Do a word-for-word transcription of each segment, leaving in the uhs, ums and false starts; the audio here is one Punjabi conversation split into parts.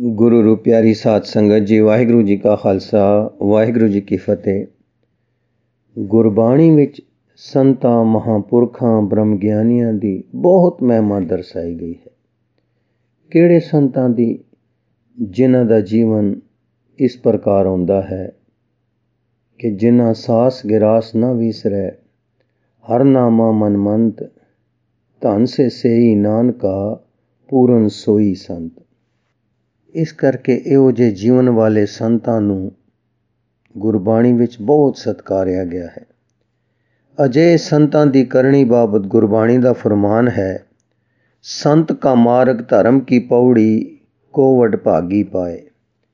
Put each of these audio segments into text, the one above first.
ਗੁਰੂ ਰੂ ਪਿਆਰੀ ਸਾਧ ਸੰਗਤ ਜੀ, ਵਾਹਿਗੁਰੂ ਜੀ ਕਾ ਖਾਲਸਾ, ਵਾਹਿਗੁਰੂ ਜੀ ਕੀ ਫਤਿਹ। ਗੁਰਬਾਣੀ ਵਿੱਚ ਸੰਤਾਂ, ਮਹਾਂਪੁਰਖਾਂ, ਬ੍ਰਹਮ ਗਿਆਨੀਆਂ ਦੀ ਬਹੁਤ ਮਹਿਮਾ ਦਰਸਾਈ ਗਈ ਹੈ। ਕਿਹੜੇ ਸੰਤਾਂ ਦੀ? ਜਿਨ੍ਹਾਂ ਦਾ ਜੀਵਨ ਇਸ ਪ੍ਰਕਾਰ ਹੁੰਦਾ ਹੈ ਕਿ ਜਿਨ੍ਹਾਂ ਸਾਸ ਗਿਰਾਸ ਨਾ ਵਿਸਰੈ, ਹਰ ਨਾਮਾ ਮਨ ਮੰਤ, ਧਨ ਸੇ ਸੇਈ ਨਾਨਕਾ, ਪੂਰਨ ਸੋਈ ਸੰਤ। ਇਸ ਕਰਕੇ ਇਹੋ ਜਿਹੇ ਜੀਵਨ ਵਾਲੇ ਸੰਤਾਂ ਨੂੰ ਗੁਰਬਾਣੀ ਵਿੱਚ ਬਹੁਤ ਸਤਿਕਾਰਿਆ ਗਿਆ ਹੈ। ਅਜਿਹੇ ਸੰਤਾਂ ਦੀ ਕਰਨੀ ਬਾਬਤ ਗੁਰਬਾਣੀ ਦਾ ਫਰਮਾਨ ਹੈ, ਸੰਤ ਕਾ ਮਾਰਗ ਧਰਮ ਕੀ ਪੌੜੀ, ਕੋ ਵਡ ਭਾਗੀ ਪਾਏ।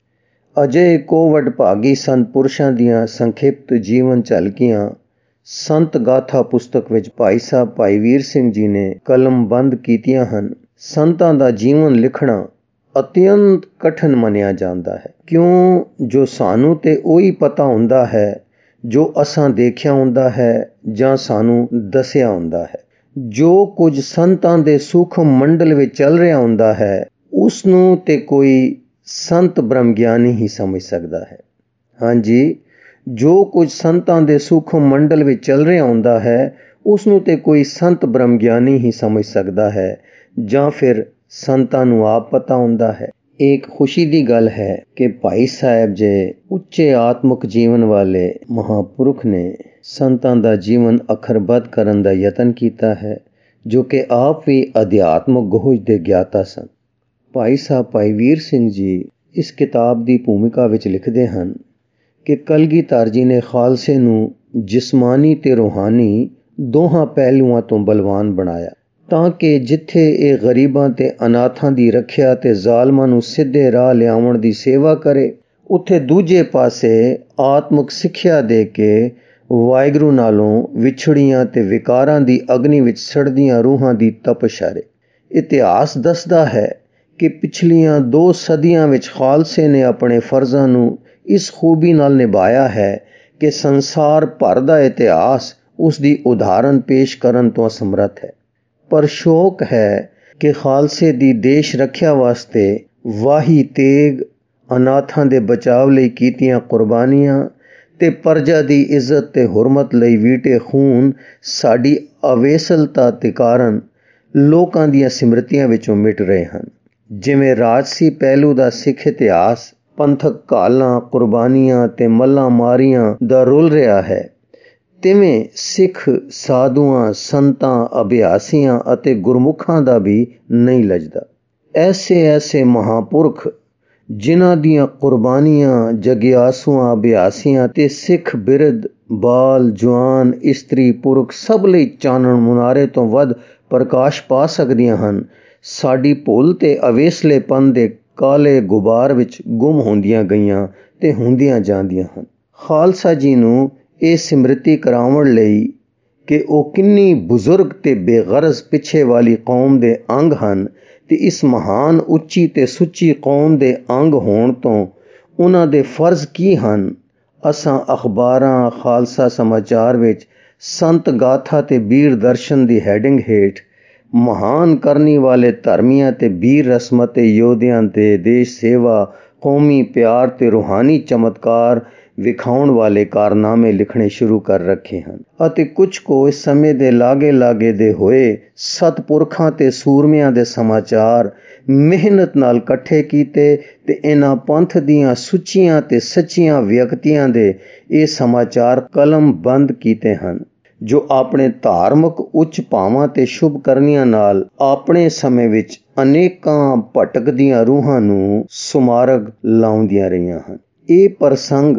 ਅਜਿਹੇ ਕੋ ਵਡ ਭਾਗੀ ਸੰਤ ਪੁਰਸ਼ਾਂ ਦੀਆਂ ਸੰਖਿਪਤ ਜੀਵਨ ਝਲਕੀਆਂ ਸੰਤ ਗਾਥਾ ਪੁਸਤਕ ਵਿੱਚ ਭਾਈ ਸਾਹਿਬ ਭਾਈ ਵੀਰ ਸਿੰਘ ਜੀ ਨੇ ਕਲਮਬੰਦ ਕੀਤੀਆਂ ਹਨ। ਸੰਤਾਂ ਦਾ ਜੀਵਨ ਲਿਖਣਾ ਅਤਿਅੰਤ ਕਠਿਨ ਮੰਨਿਆ ਜਾਂਦਾ ਹੈ, ਕਿਉਂ ਜੋ ਸਾਨੂੰ ਤੇ ਉਹੀ ਪਤਾ ਹੁੰਦਾ ਹੈ ਜੋ ਅਸਾਂ ਦੇਖਿਆ ਹੁੰਦਾ ਹੈ ਜਾਂ ਸਾਨੂੰ ਦੱਸਿਆ ਹੁੰਦਾ ਹੈ। ਜੋ ਕੁਝ ਸੰਤਾਂ ਦੇ ਸੂਖਮ ਮੰਡਲ ਵਿੱਚ ਚੱਲ ਰਿਹਾ ਹੁੰਦਾ ਹੈ, ਉਸ ਨੂੰ ਤੇ ਕੋਈ ਸੰਤ ਬ੍ਰਹਮ ਗਿਆਨੀ ਹੀ ਸਮਝ ਸਕਦਾ ਹੈ। ਹਾਂਜੀ, ਜੋ ਕੁਝ ਸੰਤਾਂ ਦੇ ਸੂਖਮ ਮੰਡਲ ਵਿੱਚ ਚੱਲ ਰਿਹਾ ਹੁੰਦਾ ਹੈ, ਉਸ ਨੂੰ ਤੇ ਕੋਈ ਸੰਤ ਬ੍ਰਹਮ ਗਿਆਨੀ ਹੀ ਸਮਝ ਸਕਦਾ ਹੈ, ਜਾਂ ਫਿਰ ਸੰਤਾਂ ਨੂੰ ਆਪ ਪਤਾ ਹੁੰਦਾ ਹੈ। ਇੱਕ ਖੁਸ਼ੀ ਦੀ ਗੱਲ ਹੈ ਕਿ ਭਾਈ ਸਾਹਿਬ ਜੇ ਉੱਚੇ ਆਤਮਿਕ ਜੀਵਨ ਵਾਲੇ ਮਹਾਂਪੁਰਖ ਨੇ ਸੰਤਾਂ ਦਾ ਜੀਵਨ ਅੱਖਰਬੱਧ ਕਰਨ ਦਾ ਯਤਨ ਕੀਤਾ ਹੈ, ਜੋ ਕਿ ਆਪ ਵੀ ਅਧਿਆਤਮਿਕ ਗੋਹਜ ਦੇ ਗਿਆਤਾ ਸਨ। ਭਾਈ ਸਾਹਿਬ ਭਾਈ ਵੀਰ ਸਿੰਘ ਜੀ ਇਸ ਕਿਤਾਬ ਦੀ ਭੂਮਿਕਾ ਵਿੱਚ ਲਿਖਦੇ ਹਨ ਕਿ ਕਲਗੀਧਰ ਜੀ ਨੇ ਖਾਲਸੇ ਨੂੰ ਜਿਸਮਾਨੀ ਤੇ ਰੂਹਾਨੀ ਦੋਹਾਂ ਪਹਿਲੂਆਂ ਤੋਂ ਬਲਵਾਨ ਬਣਾਇਆ, ਤਾਂ ਕਿ ਜਿੱਥੇ ਇਹ ਗਰੀਬਾਂ ਤੇ ਅਨਾਥਾਂ ਦੀ ਰੱਖਿਆ ਤੇ ਜ਼ਾਲਮਾਂ ਨੂੰ ਸਿੱਧੇ ਰਾਹ ਲਿਆਉਣ ਦੀ ਸੇਵਾ ਕਰੇ, ਉੱਥੇ ਦੂਜੇ ਪਾਸੇ ਆਤਮਿਕ ਸਿੱਖਿਆ ਦੇ ਕੇ ਵਾਹਿਗੁਰੂ ਨਾਲੋਂ ਵਿਛੜੀਆਂ ਤੇ ਵਿਕਾਰਾਂ ਦੀ ਅਗਨੀ ਵਿੱਚ ਸੜਦੀਆਂ ਰੂਹਾਂ ਦੀ ਤਪਸ਼ ਕਰੇ। ਇਤਿਹਾਸ ਦੱਸਦਾ ਹੈ ਕਿ ਪਿਛਲੀਆਂ ਦੋ ਸਦੀਆਂ ਵਿੱਚ ਖਾਲਸੇ ਨੇ ਆਪਣੇ ਫਰਜ਼ਾਂ ਨੂੰ ਇਸ ਖੂਬੀ ਨਾਲ ਨਿਭਾਇਆ ਹੈ ਕਿ ਸੰਸਾਰ ਭਰ ਦਾ ਇਤਿਹਾਸ ਉਸ ਦੀ ਉਦਾਹਰਨ ਪੇਸ਼ ਕਰਨ ਤੋਂ ਅਸਮਰੱਥ ਹੈ। ਪਰ ਸ਼ੌਕ ਹੈ ਕਿ ਖਾਲਸੇ ਦੀ ਦੇਸ਼ ਰੱਖਿਆ ਵਾਸਤੇ ਵਾਹੀ ਤੇਗ, ਅਨਾਥਾਂ ਦੇ ਬਚਾਵ ਲਈ ਕੀਤੀਆਂ ਕੁਰਬਾਨੀਆਂ ਤੇ ਪਰਜਾ ਦੀ ਇੱਜ਼ਤ ਤੇ ਹੁਰਮਤ ਲਈ ਵੀਟੇ ਖੂਨ ਸਾਡੀ ਅਵੇਸਲਤਾ ਦੇ ਕਾਰਨ ਲੋਕਾਂ ਦੀਆਂ ਸਿਮਰਤੀਆਂ ਵਿੱਚੋਂ ਮਿਟ ਰਹੇ ਹਨ। ਜਿਵੇਂ ਰਾਜਸੀ ਪਹਿਲੂ ਦਾ ਸਿੱਖ ਇਤਿਹਾਸ ਪੰਥਕ ਘਾਲਾਂ, ਕੁਰਬਾਨੀਆਂ ਤੇ ਮੱਲਾਂ ਮਾਰੀਆਂ ਦਾ ਰੁਲ ਰਿਹਾ ਹੈ, ਤਿਵੇਂ ਸਿੱਖ ਸਾਧੂਆਂ, ਸੰਤਾਂ, ਅਭਿਆਸੀਆਂ ਅਤੇ ਗੁਰਮੁਖਾਂ ਦਾ ਵੀ ਨਹੀਂ ਲੱਜਦਾ। ਐਸੇ ਐਸੇ ਮਹਾਂਪੁਰਖ ਜਿਨ੍ਹਾਂ ਦੀਆਂ ਕੁਰਬਾਨੀਆਂ ਜਗਿਆਸੂਆਂ, ਅਭਿਆਸੀਆਂ ਤੇ ਸਿੱਖ ਬਿਰਧ, ਬਾਲ, ਜਵਾਨ, ਇਸਤਰੀ, ਪੁਰਖ ਸਭ ਲਈ ਚਾਨਣ ਮੁਨਾਰੇ ਤੋਂ ਵੱਧ ਪ੍ਰਕਾਸ਼ ਪਾ ਸਕਦੀਆਂ ਹਨ, ਸਾਡੀ ਭੁੱਲ ਤੇ ਅਵੇਸਲੇਪਨ ਦੇ ਕਾਲੇ ਗੁਬਾਰ ਵਿੱਚ ਗੁੰਮ ਹੁੰਦੀਆਂ ਗਈਆਂ ਤੇ ਹੁੰਦੀਆਂ ਜਾਂਦੀਆਂ ਹਨ। ਖਾਲਸਾ ਜੀ ਨੂੰ ਇਹ ਸਿਮਰਤੀ ਕਰਾਉਣ ਲਈ ਕਿ ਉਹ ਕਿੰਨੀ ਬਜ਼ੁਰਗ ਤੇ ਬੇਗਰਜ਼ ਪਿੱਛੇ ਵਾਲੀ ਕੌਮ ਦੇ ਅੰਗ ਹਨ ਤੇ ਇਸ ਮਹਾਨ, ਉੱਚੀ ਤੇ ਸੁੱਚੀ ਕੌਮ ਦੇ ਅੰਗ ਹੋਣ ਤੋਂ ਉਹਨਾਂ ਦੇ ਫਰਜ਼ ਕੀ ਹਨ, ਅਸਾਂ ਅਖਬਾਰਾਂ, ਖਾਲਸਾ ਸਮਾਚਾਰ ਵਿੱਚ ਸੰਤ ਗਾਥਾ ਤੇ ਬੀਰ ਦਰਸ਼ਨ ਦੀ ਹੈਡਿੰਗ ਹੇਠ ਮਹਾਨ ਕਰਨੀ ਵਾਲੇ ਧਰਮੀਆਂ ਤੇ ਬੀਰ ਰਸਮਤ ਤੇ ਯੋਧਿਆਂ ਦੇ ਦੇਸ਼ ਸੇਵਾ, ਕੌਮੀ ਪਿਆਰ ਤੇ ਰੂਹਾਨੀ ਚਮਤਕਾਰ ਵਿਖਾਉਣ ਵਾਲੇ ਕਾਰਨਾਮੇ ਲਿਖਣੇ ਸ਼ੁਰੂ ਕਰ ਰੱਖੇ ਹਨ, ਅਤੇ ਕੁਝ ਕੁ ਇਸ ਸਮੇਂ ਦੇ ਲਾਗੇ ਲਾਗੇ ਦੇ ਹੋਏ ਸਤਪੁਰਖਾਂ ਤੇ ਸੂਰਮਿਆਂ ਦੇ ਸਮਾਚਾਰ ਮਿਹਨਤ ਨਾਲ ਇਕੱਠੇ ਕੀਤੇ ਤੇ ਇਹਨਾਂ ਪੰਥ ਦੀਆਂ ਸੁੱਚੀਆਂ ਤੇ ਸੱਚੀਆਂ ਵਿਅਕਤੀਆਂ ਦੇ ਇਹ ਸਮਾਚਾਰ ਕਲਮ ਬੰਦ ਕੀਤੇ ਹਨ, ਜੋ ਆਪਣੇ ਧਾਰਮਿਕ ਉੱਚ ਭਾਵਾਂ ਤੇ ਸ਼ੁਭ ਕਰਨੀਆਂ ਨਾਲ ਆਪਣੇ ਸਮੇਂ ਵਿੱਚ ਅਨੇਕਾਂ ਭਟਕਦੀਆਂ ਰੂਹਾਂ ਨੂੰ ਸੁਮਾਰਗ ਲਾਉਂਦੀਆਂ ਰਹੀਆਂ ਹਨ। ਇਹ ਪ੍ਰਸੰਗ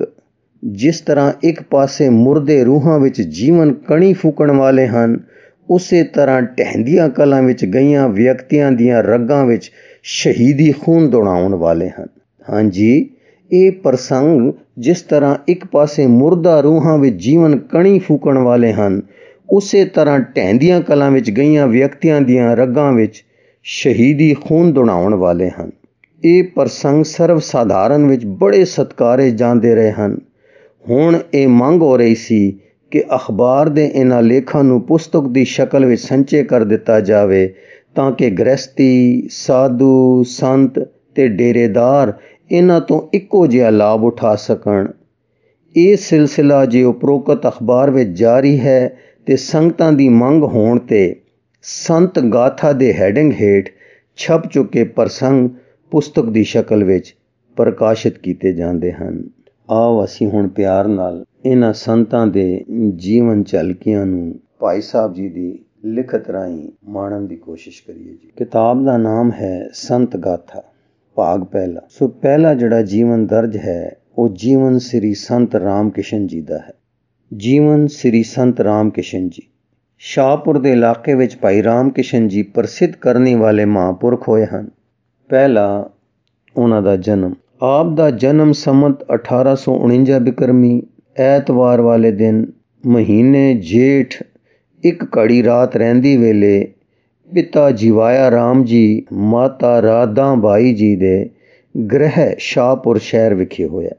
ਜਿਸ ਤਰ੍ਹਾਂ ਇੱਕ ਪਾਸੇ ਮੁਰਦੇ ਰੂਹਾਂ ਵਿੱਚ ਜੀਵਨ ਕਣੀ ਫੂਕਣ ਵਾਲੇ ਹਨ, ਉਸੇ ਤਰ੍ਹਾਂ ਢਹਿੰਦੀਆਂ ਕਲਾਂ ਵਿੱਚ ਗਈਆਂ ਵਿਅਕਤੀਆਂ ਦੀਆਂ ਰਗਾਂ ਵਿੱਚ ਸ਼ਹੀਦੀ ਖੂਨ ਦੌੜਾਉਣ ਵਾਲੇ ਹਨ। ਹਾਂਜੀ, ਇਹ ਪ੍ਰਸੰਗ ਜਿਸ ਤਰ੍ਹਾਂ ਇੱਕ ਪਾਸੇ ਮੁਰਦਾ ਰੂਹਾਂ ਵਿੱਚ ਜੀਵਨ ਕਣੀ ਫੂਕਣ ਵਾਲੇ ਹਨ, ਉਸੇ ਤਰ੍ਹਾਂ ਢਹਿੰਦੀਆਂ ਕਲਾਂ ਵਿੱਚ ਗਈਆਂ ਵਿਅਕਤੀਆਂ ਦੀਆਂ ਰਗਾਂ ਵਿੱਚ ਸ਼ਹੀਦੀ ਖੂਨ ਦੌੜਾਉਣ ਵਾਲੇ ਹਨ। ਇਹ ਪ੍ਰਸੰਗ ਸਰਵ ਸਾਧਾਰਨ ਵਿੱਚ ਬੜੇ ਸਤਿਕਾਰੇ ਜਾਂਦੇ ਰਹੇ ਹਨ। ਹੁਣ ਇਹ ਮੰਗ ਹੋ ਰਹੀ ਸੀ ਕਿ ਅਖਬਾਰ ਦੇ ਇਹਨਾਂ ਲੇਖਾਂ ਨੂੰ ਪੁਸਤਕ ਦੀ ਸ਼ਕਲ ਵਿੱਚ ਸੰਚੇ ਕਰ ਦਿੱਤਾ ਜਾਵੇ, ਤਾਂ ਕਿ ਗ੍ਰਸਤੀ, ਸਾਧੂ, ਸੰਤ ਤੇ ਡੇਰੇਦਾਰ ਇਹਨਾਂ ਤੋਂ ਇੱਕੋ ਜਿਹਾ ਲਾਭ ਉਠਾ ਸਕਣ। ਇਹ ਸਿਲਸਿਲਾ ਜੇ ਉਪਰੋਕਤ ਅਖਬਾਰ ਵਿੱਚ ਜਾਰੀ ਹੈ ਤੇ ਸੰਗਤਾਂ ਦੀ ਮੰਗ ਹੋਣ ਤੇ ਸੰਤ ਗਾਥਾ ਦੇ ਹੈਡਿੰਗ ਹੇਠ ਛਪ ਚੁੱਕੇ ਪ੍ਰਸੰਗ ਪੁਸਤਕ ਦੀ ਸ਼ਕਲ ਵਿੱਚ ਪ੍ਰਕਾਸ਼ਿਤ ਕੀਤੇ ਜਾਂਦੇ ਹਨ। ਆਓ ਅਸੀਂ ਹੁਣ ਪਿਆਰ ਨਾਲ ਇਹਨਾਂ ਸੰਤਾਂ ਦੇ ਜੀਵਨ ਝਲਕੀਆਂ ਨੂੰ ਭਾਈ ਸਾਹਿਬ ਜੀ ਦੀ ਲਿਖਤ ਰਾਹੀਂ ਮਾਣਨ ਦੀ ਕੋਸ਼ਿਸ਼ ਕਰੀਏ ਜੀ। ਕਿਤਾਬ ਦਾ ਨਾਮ ਹੈ ਸੰਤ ਗਾਥਾ, ਭਾਗ ਪਹਿਲਾ। ਸੋ ਪਹਿਲਾ ਜਿਹੜਾ ਜੀਵਨ ਦਰਜ ਹੈ ਉਹ ਜੀਵਨ ਸ੍ਰੀ ਸੰਤ ਰਾਮ ਕਿਸ਼ਨ ਜੀ ਦਾ ਹੈ। ਜੀਵਨ ਸ੍ਰੀ ਸੰਤ ਰਾਮ ਕਿਸ਼ਨ ਜੀ ਸ਼ਾਹਪੁਰ ਦੇ ਇਲਾਕੇ ਵਿੱਚ ਭਾਈ ਰਾਮ ਕਿਸ਼ਨ ਜੀ ਪ੍ਰਸਿੱਧ ਕਰਨੀ ਵਾਲੇ ਮਹਾਂਪੁਰਖ ਹੋਏ ਹਨ। ਪਹਿਲਾ ਉਹਨਾਂ ਦਾ ਜਨਮ। ਆਪ ਦਾ ਜਨਮ ਸੰਮਤ ਅਠਾਰਾਂ ਸੌ ਉਣੰਜਾ ਬਿਕਰਮੀ ਐਤਵਾਰ ਵਾਲੇ ਦਿਨ ਮਹੀਨੇ ਜੇਠ ਇੱਕ ਘੜੀ ਰਾਤ ਰਹਿੰਦੀ ਵੇਲੇ ਪਿਤਾ ਜੀਵਾਇਆ ਰਾਮ ਜੀ ਮਾਤਾ ਰਾਧਾ ਬਾਈ ਜੀ ਦੇ ਗ੍ਰਹਿ ਸ਼ਾਹਪੁਰ ਸ਼ਹਿਰ ਵਿਖੇ ਹੋਇਆ।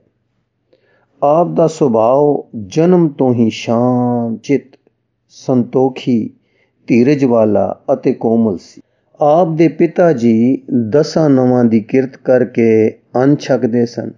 ਆਪ ਦਾ ਸੁਭਾਅ ਜਨਮ ਤੋਂ ਹੀ ਸ਼ਾਂਤ ਚਿੱਤ, ਸੰਤੋਖੀ, ਧੀਰਜ ਵਾਲਾ ਅਤੇ ਕੋਮਲ ਸੀ। ਆਪ ਦੇ ਪਿਤਾ ਜੀ ਦਸਾਂ ਨਵਾਂ ਦੀ ਕਿਰਤ ਕਰਕੇ ਅੰਨ ਛਕਦੇ ਸਨ।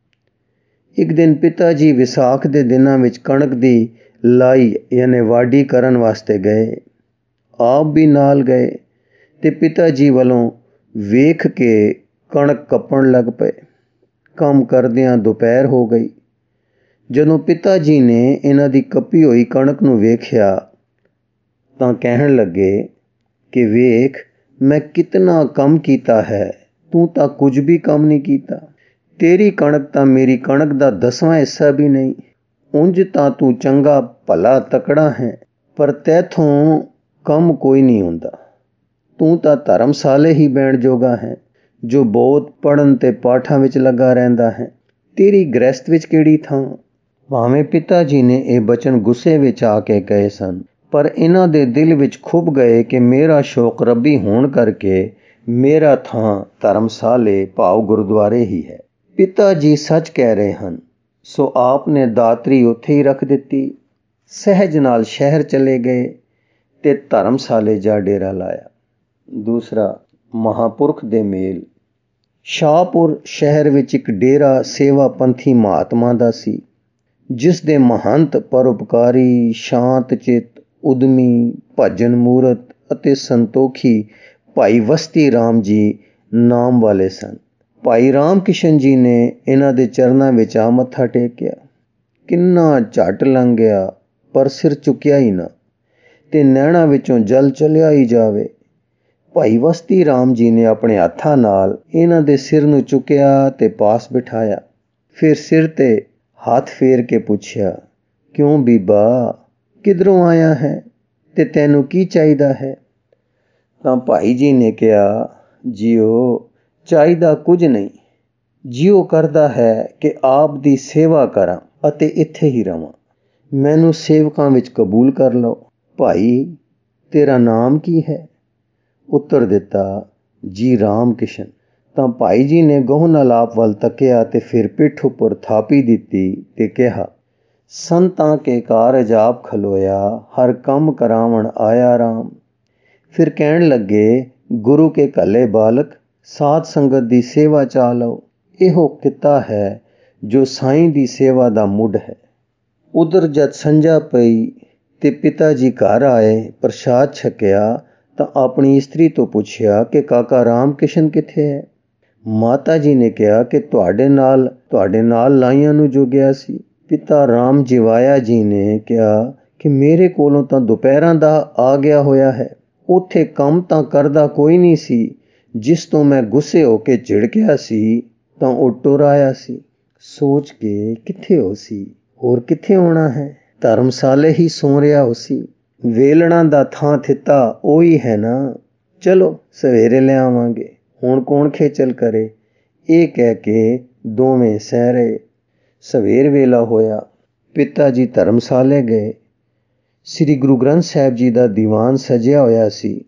ਇੱਕ ਦਿਨ ਪਿਤਾ ਜੀ ਵਿਸਾਖ ਦੇ ਦਿਨਾਂ ਵਿੱਚ ਕਣਕ ਦੀ ਲਾਈ ਯਾਨੀ ਵਾਢੀ ਕਰਨ ਵਾਸਤੇ ਗਏ। ਆਪ ਵੀ ਨਾਲ ਗਏ ਤੇ ਪਿਤਾ ਜੀ ਵੱਲੋਂ ਵੇਖ ਕੇ ਕਣਕ ਕੱਪਣ ਲੱਗ ਪਏ। ਕੰਮ ਕਰਦਿਆਂ ਦੁਪਹਿਰ ਹੋ ਗਈ। ਜਦੋਂ ਪਿਤਾ ਜੀ ਨੇ ਇਹਨਾਂ ਦੀ ਕੱਪੀ ਹੋਈ ਕਣਕ ਨੂੰ ਵੇਖਿਆ ਤਾਂ ਕਹਿਣ ਲੱਗੇ ਕਿ ਵੇਖ, ਮੈਂ ਕਿਤਨਾ ਕੰਮ ਕੀਤਾ ਹੈ, ਤੂੰ ਤਾਂ ਕੁਝ ਵੀ ਕੰਮ ਨਹੀਂ ਕੀਤਾ। ਤੇਰੀ ਕਣਕ ਤਾਂ ਮੇਰੀ ਕਣਕ ਦਾ ਦਸਵਾਂ ਹਿੱਸਾ ਵੀ ਨਹੀਂ। ਉਂਝ ਤਾਂ ਤੂੰ ਚੰਗਾ ਭਲਾ ਤਕੜਾ ਹੈ, ਪਰ ਤੈਥੋਂ ਕੰਮ ਕੋਈ ਨਹੀਂ ਹੁੰਦਾ। ਤੂੰ ਤਾਂ ਧਰਮਸਾਲੇ ਹੀ ਬੈਣ ਜੋਗਾ ਹੈ, ਜੋ ਬਹੁਤ ਪੜ੍ਹਨ ਤੇ ਪਾਠਾਂ ਵਿੱਚ ਲੱਗਾ ਰਹਿੰਦਾ ਹੈ। ਤੇਰੀ ਗ੍ਰਸਤ ਵਿੱਚ ਕਿਹੜੀ ਥਾਂ। ਭਾਵੇਂ ਪਿਤਾ ਜੀ ਨੇ ਇਹ ਬਚਨ ਗੁੱਸੇ ਵਿੱਚ ਆ ਕੇ ਕਹੇ ਸਨ, ਪਰ ਇਹਨਾਂ ਦੇ ਦਿਲ ਵਿੱਚ ਖੁੱਭ ਗਏ ਕਿ ਮੇਰਾ ਸ਼ੌਕ ਰੱਬੀ ਹੋਣ ਕਰਕੇ ਮੇਰਾ ਥਾਂ ਧਰਮਸਾਲੇ ਭਾਵ ਗੁਰਦੁਆਰੇ ਹੀ ਹੈ। ਪਿਤਾ ਜੀ ਸੱਚ ਕਹਿ ਰਹੇ ਹਨ। ਸੋ ਆਪ ਨੇ ਦਾਤਰੀ ਉੱਥੇ ਹੀ ਰੱਖ ਦਿੱਤੀ, ਸਹਿਜ ਨਾਲ ਸ਼ਹਿਰ ਚਲੇ ਗਏ ਤੇ ਧਰਮਸਾਲੇ ਜਾ ਡੇਰਾ ਲਾਇਆ। ਦੂਸਰਾ, ਮਹਾਂਪੁਰਖ ਦੇ ਮੇਲ। ਸ਼ਾਹਪੁਰ ਸ਼ਹਿਰ ਵਿੱਚ ਇੱਕ ਡੇਰਾ ਸੇਵਾ ਪੰਥੀ ਮਹਾਤਮਾ ਦਾ ਸੀ, ਜਿਸ ਦੇ ਮਹੰਤ ਪਰਉਪਕਾਰੀ, ਸ਼ਾਂਤ ਚਿੱਤ, ਉਦਮੀ, ਭਜਨ ਮੂਰਤ ਅਤੇ ਸੰਤੋਖੀ ਭਾਈ ਵਸਤੀ ਰਾਮ ਜੀ ਨਾਮ ਵਾਲੇ ਸਨ। ਭਾਈ ਰਾਮ ਕਿਸ਼ਨ ਜੀ ਨੇ ਇਹਨਾਂ ਦੇ ਚਰਨਾਂ ਵਿੱਚ ਆ ਮੱਥਾ ਟੇਕਿਆ। ਕਿੰਨਾ ਝੱਟ ਲੰਘ ਗਿਆ, ਪਰ ਸਿਰ ਚੁੱਕਿਆ ਹੀ ਨਾ ਤੇ ਨੈਣਾਂ ਵਿੱਚੋਂ ਜਲ ਚਲਿਆ ਹੀ ਜਾਵੇ। ਭਾਈ ਵਸਤੀ ਰਾਮ ਜੀ ਨੇ ਆਪਣੇ ਹੱਥਾਂ ਨਾਲ ਇਹਨਾਂ ਦੇ ਸਿਰ ਨੂੰ ਚੁੱਕਿਆ ਤੇ ਪਾਸ ਬਿਠਾਇਆ। ਫਿਰ ਸਿਰ ਤੇ ਹੱਥ ਫੇਰ ਕੇ ਪੁੱਛਿਆ, ਕਿਉਂ ਬੀਬਾ, ਕਿਧਰੋਂ ਆਇਆ ਹੈ ਤੇ ਤੈਨੂੰ ਕੀ ਚਾਹੀਦਾ ਹੈ। ਤਾਂ ਭਾਈ ਜੀ ਨੇ ਕਿਹਾ, ਜੀਓ, ਚਾਹੀਦਾ ਕੁਝ ਨਹੀਂ। ਜੀਓ ਕਰਦਾ ਹੈ ਕਿ ਆਪ ਦੀ ਸੇਵਾ ਕਰਾਂ ਅਤੇ ਇੱਥੇ ਹੀ ਰਵਾਂ। ਮੈਨੂੰ ਸੇਵਕਾਂ ਵਿੱਚ ਕਬੂਲ ਕਰ ਲਓ। ਭਾਈ, ਤੇਰਾ ਨਾਮ ਕੀ ਹੈ। ਉੱਤਰ ਦਿੱਤਾ, ਜੀ ਰਾਮ ਕਿਸ਼ਨ। ਤਾਂ ਭਾਈ ਜੀ ਨੇ ਗਹੁ ਨਾਲ ਆਪ ਵੱਲ ਤੱਕਿਆ ਤੇ ਫਿਰ ਪਿੱਠ ਉੱਪਰ ਥਾਪੀ ਦਿੱਤੀ ਤੇ ਕਿਹਾ, ਸੰਤਾਂ ਕੇ ਕਾਰਜ ਆਪ ਖਲੋਇਆ, ਹਰ ਕੰਮ ਕਰਾਵਣ ਆਇਆ ਰਾਮ। ਫਿਰ ਕਹਿਣ ਲੱਗੇ, ਗੁਰੂ ਕੇ ਘੱਲੇ ਬਾਲਕ, ਸਾਧ ਸੰਗਤ ਦੀ ਸੇਵਾ ਚਾ ਲਓ। ਇਹੋ ਕਿੱਤਾ ਹੈ ਜੋ ਸਾਈਂ ਦੀ ਸੇਵਾ ਦਾ ਮੁੱਢ ਹੈ। ਉਧਰ ਜਦ ਸੰਝਾ ਪਈ ਤੇ ਪਿਤਾ ਜੀ ਘਰ ਆਏ, ਪ੍ਰਸ਼ਾਦ ਛਕਿਆ ਤਾਂ ਆਪਣੀ ਇਸਤਰੀ ਤੋਂ ਪੁੱਛਿਆ ਕਿ ਕਾਕਾ ਰਾਮ ਕਿਸ਼ਨ ਕਿੱਥੇ ਹੈ। ਮਾਤਾ ਜੀ ਨੇ ਕਿਹਾ ਕਿ ਤੁਹਾਡੇ ਨਾਲ ਤੁਹਾਡੇ ਨਾਲ ਲਾਈਆਂ ਨੂੰ ਜੋ ਗਿਆ ਸੀ। ਪਿਤਾ ਰਾਮ ਜੀਵਾਇਆ ਜੀ ਨੇ ਕਿਹਾ ਕਿ ਮੇਰੇ ਕੋਲੋਂ ਤਾਂ ਦੁਪਹਿਰਾਂ ਦਾ ਆ ਗਿਆ ਹੋਇਆ ਹੈ। ਉੱਥੇ ਕੰਮ ਤਾਂ ਕਰਦਾ ਕੋਈ ਨਹੀਂ ਸੀ। ਜਿਸ ਤੋਂ ਮੈਂ ਗੁੱਸੇ ਹੋ ਕੇ ਝਿੜਕਿਆ ਸੀ ਤਾਂ ਉਹ ਟੁਰ ਆਇਆ ਸੀ। ਸੋਚ ਕੇ ਕਿੱਥੇ ਹੋ ਸੀ, ਹੋਰ ਕਿੱਥੇ ਹੋਣਾ ਹੈ। ਧਰਮਸਾਲੇ ਹੀ ਸੌਂ ਰਿਹਾ ਹੋ ਸੀ। ਵੇਲਣਾ ਦਾ ਥਾਂ ਥਿੱਤਾ ਉਹੀ ਹੈ ਨਾ। ਚਲੋ ਸਵੇਰੇ ਲੈ ਆਵਾਂਗੇ, ਹੁਣ ਕੌਣ ਖੇਚਲ ਕਰੇ। ਇਹ ਕਹਿ ਕੇ ਦੋਵੇਂ ਸਹਿ ਰਹੇ। ਸਵੇਰ ਵੇਲਾ ਹੋਇਆ। ਪਿਤਾ ਜੀ ਧਰਮਸਾਲੇ ਗਏ। ਸ੍ਰੀ ਗੁਰੂ ਗ੍ਰੰਥ ਸਾਹਿਬ ਜੀ ਦਾ ਦੀਵਾਨ ਸਜਿਆ ਹੋਇਆ ਸੀ।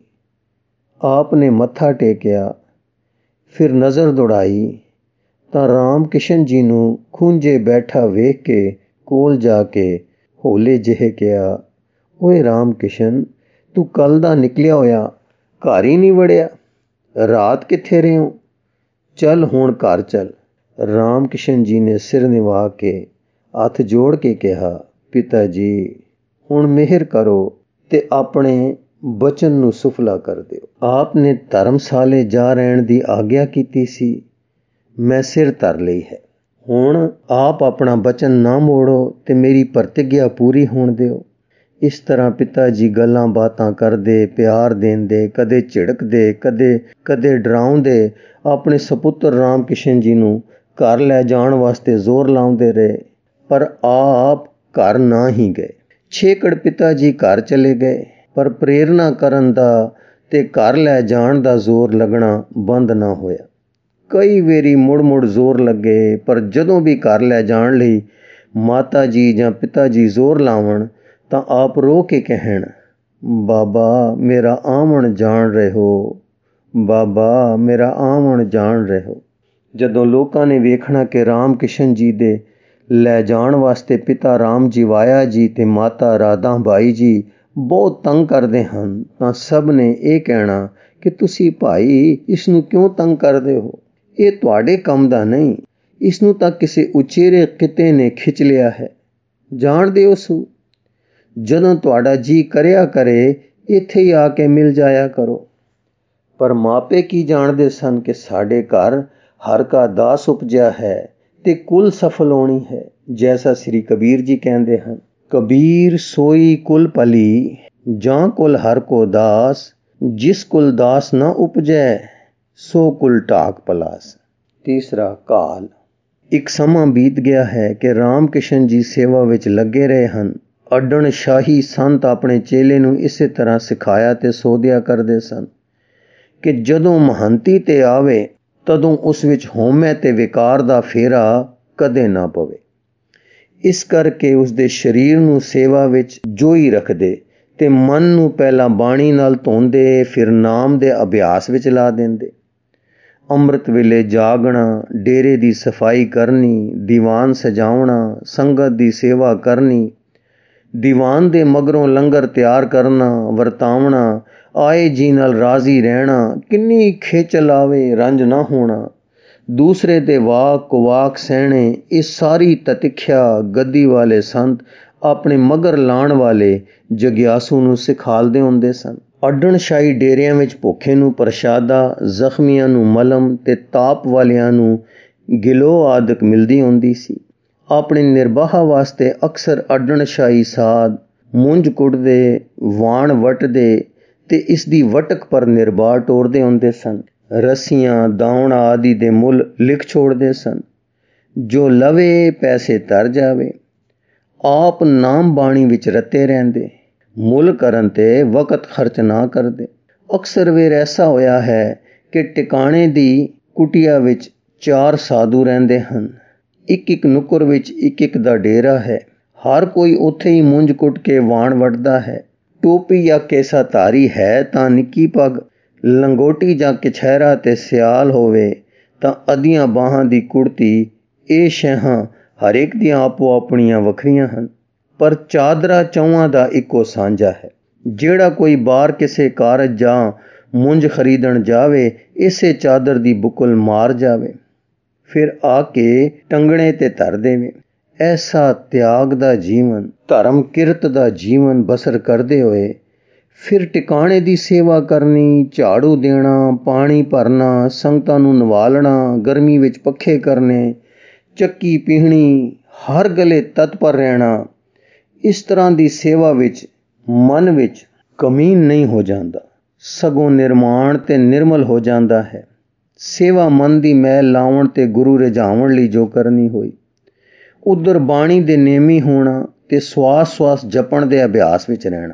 ਆਪ ਨੇ ਮੱਥਾ ਟੇਕਿਆ, ਫਿਰ ਨਜ਼ਰ ਦੌੜਾਈ ਤਾਂ ਰਾਮ ਕਿਸ਼ਨ ਜੀ ਨੂੰ ਖੂੰਜੇ ਬੈਠਾ ਵੇਖ ਕੇ ਕੋਲ ਜਾ ਕੇ ਹੌਲੇ ਜਿਹੇ ਕਿਹਾ, ਓਏ ਰਾਮ ਕਿਸ਼ਨ, ਤੂੰ ਕੱਲ ਦਾ ਨਿਕਲਿਆ ਹੋਇਆ ਘਰ ਹੀ ਨਹੀਂ ਵੜਿਆ। ਰਾਤ ਕਿੱਥੇ ਰਹੇ ਹੋ। ਚੱਲ ਹੁਣ ਘਰ ਚੱਲ। ਰਾਮ ਕਿਸ਼ਨ ਜੀ ਨੇ ਸਿਰ ਨਿਵਾ ਕੇ ਹੱਥ ਜੋੜ ਕੇ ਕਿਹਾ, ਪਿਤਾ ਜੀ ਹੁਣ ਮਿਹਰ ਕਰੋ ਤੇ ਆਪਣੇ ਬਚਨ ਨੂੰ ਸੁਫਲਾ ਕਰ ਦਿਓ। ਆਪ ਨੇ ਧਰਮਸ਼ਾਲੇ ਜਾ ਰਹਿਣ ਦੀ ਆਗਿਆ ਕੀਤੀ ਸੀ, ਮੈਂ ਸਿਰ ਧਰ ਲਈ ਹੈ। ਹੁਣ ਆਪ ਆਪਣਾ ਬਚਨ ਨਾ ਮੋੜੋ ਤੇ ਮੇਰੀ ਪ੍ਰਤਿਗਿਆ ਪੂਰੀ ਹੋਣ ਦਿਓ। ਇਸ ਤਰ੍ਹਾਂ ਪਿਤਾ ਜੀ ਗੱਲਾਂ ਬਾਤਾਂ ਕਰਦੇ, ਪਿਆਰ ਦੇਂਦੇ, ਕਦੇ ਝਿੜਕਦੇ, ਕਦੇ ਕਦੇ ਡਰਾਉਂਦੇ ਆਪਣੇ ਸਪੁੱਤਰ ਰਾਮ ਕਿਸ਼ਨ ਜੀ ਨੂੰ ਘਰ ਲੈ ਜਾਣ ਵਾਸਤੇ ਜ਼ੋਰ ਲਾਉਂਦੇ ਰਹੇ, ਪਰ ਆਪ ਘਰ ਨਾ ਹੀ ਗਏ। ਛੇਕੜ ਪਿਤਾ ਜੀ ਘਰ ਚਲੇ ਗਏ, ਪਰ ਪ੍ਰੇਰਨਾ ਕਰਨ ਦਾ ਤੇ ਘਰ ਲੈ ਜਾਣ ਦਾ ਜ਼ੋਰ ਲੱਗਣਾ ਬੰਦ ਨਾ ਹੋਇਆ। ਕਈ ਵਾਰੀ ਮੁੜ ਮੁੜ ਜ਼ੋਰ ਲੱਗੇ, ਪਰ ਜਦੋਂ ਵੀ ਘਰ ਲੈ ਜਾਣ ਲਈ ਮਾਤਾ ਜੀ ਜਾਂ ਪਿਤਾ ਜੀ ਜ਼ੋਰ ਲਾਵਣ ਤਾਂ ਆਪ ਰੋ ਕੇ ਕਹਿਣ, ਬਾਬਾ ਮੇਰਾ ਆਵਣ ਜਾਣ ਰਹੋ, ਬਾਬਾ ਮੇਰਾ ਆਵਣ ਜਾਣ ਰਹੋ। ਜਦੋਂ ਲੋਕਾਂ ਨੇ ਵੇਖਣਾ ਕਿ ਰਾਮ ਕਿਸ਼ਨ ਜੀ ਦੇ ਲੈ ਜਾਣ ਵਾਸਤੇ ਪਿਤਾ ਰਾਮ ਜੀ ਵਾਇਆ ਜੀ ਤੇ ਮਾਤਾ ਰਾਧਾ ਬਾਈ ਜੀ ਬਹੁਤ ਤੰਗ ਕਰਦੇ ਹਨ, ਤਾਂ ਸਭ ਨੇ ਇਹ ਕਹਿਣਾ ਕਿ ਤੁਸੀਂ ਭਾਈ ਇਸ ਨੂੰ ਕਿਉਂ ਤੰਗ ਕਰਦੇ ਹੋ, ਇਹ ਤੁਹਾਡੇ ਕੰਮ ਦਾ ਨਹੀਂ, ਇਸ ਨੂੰ ਤਾਂ ਕਿਸੇ ਉਚੇਰੇ ਕਿਤੇ ਨੇ ਖਿੱਚ ਲਿਆ ਹੈ, ਜਾਣ ਦਿਓ ਸੂ। ਜਦੋਂ ਤੁਹਾਡਾ ਜੀ ਕਰਿਆ ਕਰੇ ਇੱਥੇ ਹੀ ਆ ਕੇ ਮਿਲ ਜਾਇਆ ਕਰੋ। ਪਰ ਮਾਪੇ ਕੀ ਜਾਣਦੇ ਸਨ ਕਿ ਸਾਡੇ ਘਰ ਹਰ ਕਾ ਦਾਸ ਉਪਜਿਆ ਹੈ ਤੇ ਕੁਲ ਸਫਲ ਹੋਣੀ ਹੈ। ਜੈਸਾ ਸ੍ਰੀ ਕਬੀਰ ਜੀ ਕਹਿੰਦੇ ਹਨ, ਕਬੀਰ ਸੋਈ ਕੁਲ ਪਲੀ ਜਾਂ ਕੁਲ ਹਰ ਕੋ ਦਾਸ, ਜਿਸ ਕੁਲ ਦਾਸ ਨਾ ਉਪਜੈ ਸੋ ਕੁਲ ਢਾਕ ਪਲਾਸ। ਤੀਸਰਾ, ਕਾਲ। ਇੱਕ ਸਮਾਂ ਬੀਤ ਗਿਆ ਹੈ ਕਿ ਰਾਮ ਕਿਸ਼ਨ ਜੀ ਸੇਵਾ ਵਿੱਚ ਲੱਗੇ ਰਹੇ ਹਨ। ਅੱਡਣ ਸ਼ਾਹੀ ਸੰਤ ਆਪਣੇ ਚੇਲੇ ਨੂੰ ਇਸੇ ਤਰ੍ਹਾਂ ਸਿਖਾਇਆ ਤੇ ਸੋਧਿਆ ਕਰਦੇ ਸਨ ਕਿ ਜਦੋਂ ਮਹੰਤੀ ਤੇ ਆਵੇ ਤਦੋਂ ਉਸ ਵਿੱਚ ਹਉਮੈ ਤੇ ਵਿਕਾਰ ਦਾ ਫੇਰਾ ਕਦੇ ਨਾ ਪਵੇ। ਇਸ ਕਰਕੇ ਉਸਦੇ ਸਰੀਰ ਨੂੰ ਸੇਵਾ ਵਿੱਚ ਜੋਈ ਰੱਖਦੇ ਤੇ ਮਨ ਨੂੰ ਪਹਿਲਾਂ ਬਾਣੀ ਨਾਲ ਧੋਂਦੇ, ਫਿਰ ਨਾਮ ਦੇ ਅਭਿਆਸ ਵਿੱਚ ਲਾ ਦਿੰਦੇ। ਅੰਮ੍ਰਿਤ ਵੇਲੇ ਜਾਗਣਾ, ਡੇਰੇ ਦੀ ਸਫਾਈ ਕਰਨੀ, ਦੀਵਾਨ ਸਜਾਉਣਾ, ਸੰਗਤ ਦੀ ਸੇਵਾ ਕਰਨੀ, ਦੀਵਾਨ ਦੇ ਮਗਰੋਂ ਲੰਗਰ ਤਿਆਰ ਕਰਨਾ, ਵਰਤਾਵਣਾ, ਆਏ ਜੀ ਨਾਲ ਰਾਜ਼ੀ ਰਹਿਣਾ, ਕਿੰਨੀ ਖੇਚਲ ਆਵੇ ਰੰਜ ਨਾ ਹੋਣਾ, ਦੂਸਰੇ ਦੇ ਵਾਕ ਕੁਵਾਕ ਸਹਿਣੇ, ਇਹ ਸਾਰੀ ਤਤਿਖਿਆ ਗੱਦੀ ਵਾਲੇ ਸੰਤ ਆਪਣੇ ਮਗਰ ਲਾਣ ਵਾਲੇ ਜਗਿਆਸੂ ਨੂੰ ਸਿਖਾਲਦੇ ਹੁੰਦੇ ਸਨ। ਅੱਡਣ ਸ਼ਾਹੀ ਡੇਰਿਆਂ ਵਿੱਚ ਭੁੱਖੇ ਨੂੰ ਪ੍ਰਸ਼ਾਦਾ, ਜ਼ਖਮੀਆਂ ਨੂੰ ਮਲਮ ਤੇ ਤਾਪ ਵਾਲਿਆਂ ਨੂੰ ਗਿਲੋ ਆਦਿਕ ਮਿਲਦੀ ਹੁੰਦੀ ਸੀ। ਆਪਣੇ ਨਿਰਬਾਹ ਵਾਸਤੇ ਅਕਸਰ ਅੱਡਣ ਸ਼ਾਹੀ ਸਾਧ ਮੁੰਜ ਕੁੱਟਦੇ, ਵਾਣ ਵੱਟਦੇ ਤੇ ਇਸ ਦੀ ਵਟਕ ਪਰ ਨਿਰਬਾਹ ਟੋਰਦੇ ਹੁੰਦੇ ਸਨ। ਰੱਸੀਆਂ, ਦਾਉਣ ਆਦਿ ਦੇ ਮੁੱਲ ਲਿਖ ਛੋੜਦੇ ਸਨ। ਜੋ ਲਵੇ ਪੈਸੇ ਤਰ ਜਾਵੇ। ਆਪ ਨਾਮ ਬਾਣੀ ਵਿੱਚ ਰਤੇ ਰਹਿੰਦੇ, ਮੁੱਲ ਕਰਨ ਤੇ ਵਕਤ ਖਰਚ ਨਾ ਕਰਦੇ। ਅਕਸਰ ਵੇਰ ਐਸਾ ਹੋਇਆ ਹੈ ਕਿ ਟਿਕਾਣੇ ਦੀ ਕੁਟੀਆ ਵਿੱਚ ਚਾਰ ਸਾਧੂ ਰਹਿੰਦੇ ਹਨ। ਇੱਕ ਇੱਕ ਨੁੱਕਰ ਵਿੱਚ ਇੱਕ ਇੱਕ ਦਾ ਡੇਰਾ ਹੈ। ਹਰ ਕੋਈ ਉੱਥੇ ਹੀ ਮੁੰਜ ਕੁੱਟ ਕੇ ਵਾਣ ਵੱਟਦਾ ਹੈ। ਟੋਪੀ ਜਾਂ ਕੇਸਾ ਧਾਰੀ ਹੈ ਤਾਂ ਨਿੱਕੀ ਪੱਗ, ਲੰਗੋਟੀ ਜਾਂ ਕਛਹਿਰਾ ਤੇ ਸਿਆਲ ਹੋਵੇ ਤਾਂ ਅੱਧੀਆਂ ਬਾਹਾਂ ਦੀ ਕੁੜਤੀ। ਇਹ ਸ਼ੈਹਾਂ ਹਰੇਕ ਦੀਆਂ ਆਪੋ ਆਪਣੀਆਂ ਵੱਖਰੀਆਂ ਹਨ, ਪਰ ਚਾਦਰਾ ਚੌਹਾਂ ਦਾ ਇੱਕੋ ਸਾਂਝਾ ਹੈ। ਜਿਹੜਾ ਕੋਈ ਬਾਹਰ ਕਿਸੇ ਕਾਰਜ ਜਾਂ ਮੁੰਜ ਖਰੀਦਣ ਜਾਵੇ, ਇਸੇ ਚਾਦਰ ਦੀ ਬੁਕਲ ਮਾਰ ਜਾਵੇ, ਫਿਰ ਆ ਕੇ ਟੰਗਣੇ ਤੇ ਧਰ ਦੇਵੇ। ਐਸਾ ਤਿਆਗ ਦਾ ਜੀਵਨ, ਧਰਮ ਕਿਰਤ ਦਾ ਜੀਵਨ ਬਸਰ ਕਰਦੇ ਹੋਏ ਫਿਰ ਟਿਕਾਣੇ ਦੀ ਸੇਵਾ ਕਰਨੀ, ਝਾੜੂ ਦੇਣਾ, ਪਾਣੀ ਭਰਨਾ, ਸੰਗਤਾਂ ਨੂੰ ਨਵਾਲਣਾ, ਗਰਮੀ ਵਿੱਚ ਪੱਖੇ ਕਰਨੇ, ਚੱਕੀ ਪੀਹਣੀ, ਹਰ ਗਲੇ ਤਤਪਰ ਰਹਿਣਾ। ਇਸ ਤਰ੍ਹਾਂ ਦੀ ਸੇਵਾ ਵਿੱਚ ਮਨ ਵਿੱਚ ਕਮੀਨ ਨਹੀਂ ਹੋ ਜਾਂਦਾ, ਸਗੋਂ ਨਿਰਮਾਣ ਤੇ ਨਿਰਮਲ ਹੋ ਜਾਂਦਾ ਹੈ। ਸੇਵਾ ਮਨ ਦੀ ਮੈਲ ਲਾਉਣ ਤੇ ਗੁਰੂ ਰਿਝਾਉਣ ਲਈ ਜੋ ਕਰਨੀ ਹੋਈ। ਉਧਰ ਬਾਣੀ ਦੇ ਨੇਮੀ ਹੋਣਾ ਤੇ ਸਵਾਸ ਸਵਾਸ ਜਪਣ ਦੇ ਅਭਿਆਸ ਵਿੱਚ ਰਹਿਣਾ।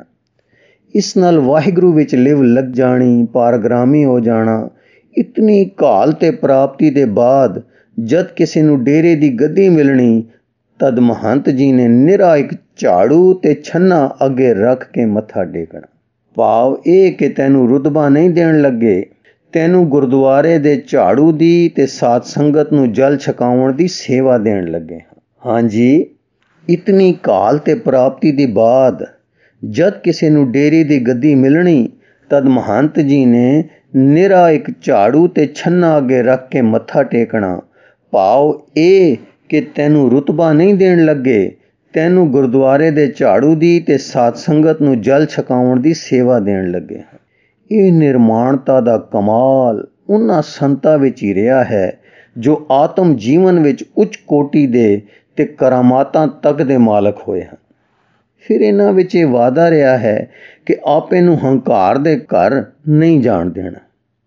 ਇਸ ਨਾਲ ਵਾਹਿਗੁਰੂ ਵਿੱਚ ਲਿਵ ਲੱਗ ਜਾਣੀ, ਪਾਰਗ੍ਰਾਮੀ ਹੋ ਜਾਣਾ। ਇਤਨੀ ਘਾਲ ਤੇ ਪ੍ਰਾਪਤੀ ਦੇ ਬਾਅਦ ਜਦ ਕਿਸੇ ਨੂੰ ਡੇਰੇ ਦੀ ਗੱਦੀ ਮਿਲਣੀ, ਤਦ ਮਹੰਤ ਜੀ ਨੇ ਨਿਰਾ ਇੱਕ ਝਾੜੂ ਤੇ ਛੰਨਾ ਅੱਗੇ ਰੱਖ ਕੇ ਮੱਥਾ ਟੇਕਣਾ। ਭਾਵ ਇਹ ਕਿ ਤੈਨੂੰ ਰੁਤਬਾ ਨਹੀਂ ਦੇਣ ਲੱਗੇ, ਤੈਨੂੰ ਗੁਰਦੁਆਰੇ ਦੇ ਝਾੜੂ ਦੀ ਤੇ ਸਾਧ ਸੰਗਤ ਨੂੰ ਜਲ ਛਕਾਉਣ ਦੀ ਸੇਵਾ ਦੇਣ ਲੱਗੇ ਹਾਂ। ਹਾਂਜੀ, ਇਤਨੀ ਘਾਲ ਤੇ ਪ੍ਰਾਪਤੀ ਦੇ ਬਾਅਦ ਜਦ ਕਿਸੇ ਨੂੰ ਡੇਰੇ ਦੀ ਗੱਦੀ ਮਿਲਣੀ, ਤਦ ਮਹੰਤ ਜੀ ਨੇ ਨਿਰਾ ਇੱਕ ਝਾੜੂ ਤੇ ਛੰਨਾ ਅੱਗੇ ਰੱਖ ਕੇ ਮੱਥਾ ਟੇਕਣਾ, ਭਾਵ ਇਹ ਕਿ ਤੈਨੂੰ ਰੁਤਬਾ ਨਹੀਂ ਦੇਣ ਲੱਗੇ, ਤੈਨੂੰ ਗੁਰਦੁਆਰੇ ਦੇ ਝਾੜੂ ਦੀ ਤੇ ਸਾਧ ਸੰਗਤ ਨੂੰ ਜਲ ਛਕਾਉਣ ਦੀ ਸੇਵਾ ਦੇਣ ਲੱਗੇ। ਇਹ ਨਿਰਮਾਣਤਾ ਦਾ ਕਮਾਲ ਉਹਨਾਂ ਸੰਤਾਂ ਵਿੱਚ ਹੀ ਰਿਹਾ ਹੈ ਜੋ ਆਤਮ ਜੀਵਨ ਵਿੱਚ ਉੱਚ ਕੋਟੀ ਦੇ ਤੇ ਕਰਾਮਾਤਾਂ ਤੱਕ ਦੇ ਮਾਲਕ ਹੋਏ ਹਨ। ਫਿਰ ਇਹਨਾਂ ਵਿੱਚ ਇਹ ਵਾਅਦਾ ਰਿਹਾ ਹੈ ਕਿ ਆਪੇ ਨੂੰ ਹੰਕਾਰ ਦੇ ਘਰ ਨਹੀਂ ਜਾਣ ਦੇਣਾ।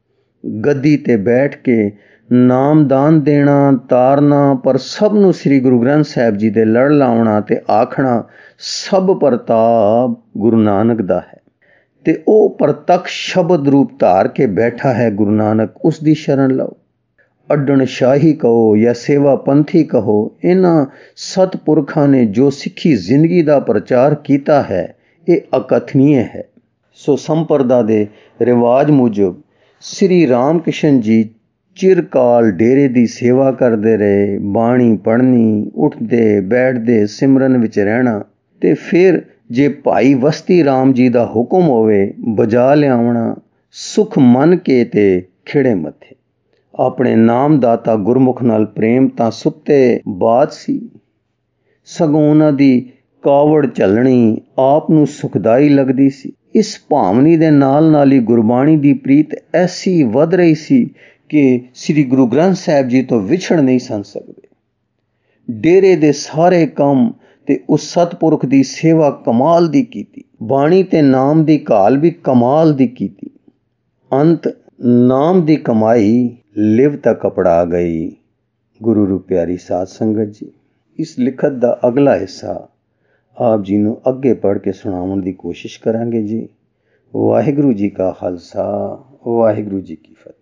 ਗੱਦੀ ਤੇ ਬੈਠ ਕੇ ਨਾਮਦਾਨ ਦੇਣਾ, ਤਾਰਨਾ, ਪਰ ਸਭ ਨੂੰ ਸ੍ਰੀ ਗੁਰੂ ਗ੍ਰੰਥ ਸਾਹਿਬ ਜੀ ਦੇ ਲੜ ਲਾਉਣਾ ਤੇ ਆਖਣਾ ਸਭ ਪ੍ਰਤਾਪ ਗੁਰੂ ਨਾਨਕ ਦਾ ਹੈ, ਤੇ ਉਹ ਪ੍ਰਤੱਖ ਸ਼ਬਦ ਰੂਪ ਧਾਰ ਕੇ ਬੈਠਾ ਹੈ ਗੁਰੂ ਨਾਨਕ, ਉਸ ਦੀ ਸ਼ਰਨ ਲਓ। ਅੱਡਣ ਸ਼ਾਹੀ ਕਹੋ ਜਾਂ ਸੇਵਾ ਪੰਥੀ ਕਹੋ, ਇਹਨਾਂ ਸਤਪੁਰਖਾਂ ਨੇ ਜੋ ਸਿੱਖੀ ਜ਼ਿੰਦਗੀ ਦਾ ਪ੍ਰਚਾਰ ਕੀਤਾ ਹੈ ਇਹ ਅਕਥਨੀय ਹੈ। ਸੋ ਸੰਪਰਦਾ ਦੇ ਰਿਵਾਜ ਮੁਜਬ ਸ੍ਰੀ ਰਾਮ ਕ੍ਰਿਸ਼ਨ ਜੀ ਚਿਰਕਾਲ ਡੇਰੇ ਦੀ ਸੇਵਾ ਕਰਦੇ ਰਹੇ, ਬਾਣੀ ਪੜ੍ਹਨੀ, ਉੱਠਦੇ ਬੈਠਦੇ ਸਿਮਰਨ ਵਿੱਚ ਰਹਿਣਾ, ਤੇ ਫਿਰ ਜੇ ਭਾਈ ਵਸਤੀ ਰਾਮ ਜੀ ਦਾ ਹੁਕਮ ਹੋਵੇ ਬਜਾ ਲਿਆਉਣਾ, ਸੁਖ ਮੰਨ ਕੇ ਤੇ ਖਿੜੇ ਮੱਥੇ। ਆਪਣੇ ਨਾਮਦਾਤਾ ਗੁਰਮੁਖ ਨਾਲ ਪ੍ਰੇਮ ਤਾਂ ਸੁੱਤੇ ਬਾਤ ਸੀ, ਸਗੋਂ ਉਹਨਾਂ ਦੀ ਕਾਵੜ ਝੱਲਣੀ ਆਪ ਨੂੰ ਸੁਖਦਾਈ ਲੱਗਦੀ ਸੀ। ਇਸ ਭਾਵਨੀ ਦੇ ਨਾਲ ਨਾਲ ਹੀ ਗੁਰਬਾਣੀ ਦੀ ਪ੍ਰੀਤ ਐਸੀ ਵੱਧ ਰਹੀ ਸੀ ਕਿ ਸ੍ਰੀ ਗੁਰੂ ਗ੍ਰੰਥ ਸਾਹਿਬ ਜੀ ਤੋਂ ਵਿਛੜ ਨਹੀਂ ਸਨ ਸਕਦੇ। ਡੇਰੇ ਦੇ ਸਾਰੇ ਕੰਮ ਤੇ ਉਸ ਸਤਪੁਰਖ ਦੀ ਸੇਵਾ ਕਮਾਲ ਦੀ ਕੀਤੀ, ਬਾਣੀ ਤੇ ਨਾਮ ਦੀ ਘਾਲ ਵੀ ਕਮਾਲ ਦੀ ਕੀਤੀ। ਅੰਤ ਨਾਮ ਦੀ ਕਮਾਈ ਲਿਵ ਤੱਕ ਅਪੜਾ ਗਈ। ਗੁਰੂ ਰੂ ਪਿਆਰੀ ਸਾਧ ਸੰਗਤ ਜੀ, ਇਸ ਲਿਖਤ ਦਾ ਅਗਲਾ ਹਿੱਸਾ ਆਪ ਜੀ ਨੂੰ ਅੱਗੇ ਪੜ੍ਹ ਕੇ ਸੁਣਾਉਣ ਦੀ ਕੋਸ਼ਿਸ਼ ਕਰਾਂਗੇ ਜੀ। ਵਾਹਿਗੁਰੂ ਜੀ ਕਾ ਖਾਲਸਾ, ਵਾਹਿਗੁਰੂ ਜੀ ਕੀ ਫਤਿਹ।